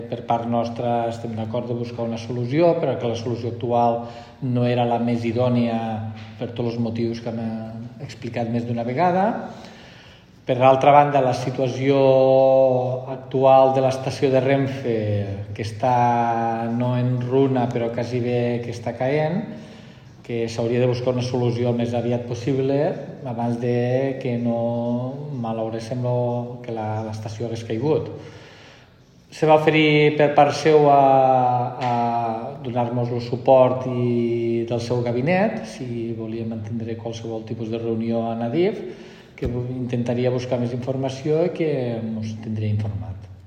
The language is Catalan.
Per part nostra estem d'acord de buscar una solució, però que la solució actual no era la més idònia per tots els motius que hem explicat més d'una vegada. Per l'altra banda, la situació actual de l'estació de Renfe, que està no en runa però quasi bé que està caient, que s'hauria de buscar una solució el més aviat possible abans de que no malauréssim que l'estació hagués caigut. Se va oferir per part seu a donar-nos el suport del seu gabinet, si volia mantindre qualsevol tipus de reunió a Adif, que intentaria buscar més informació i que ens tindria informat.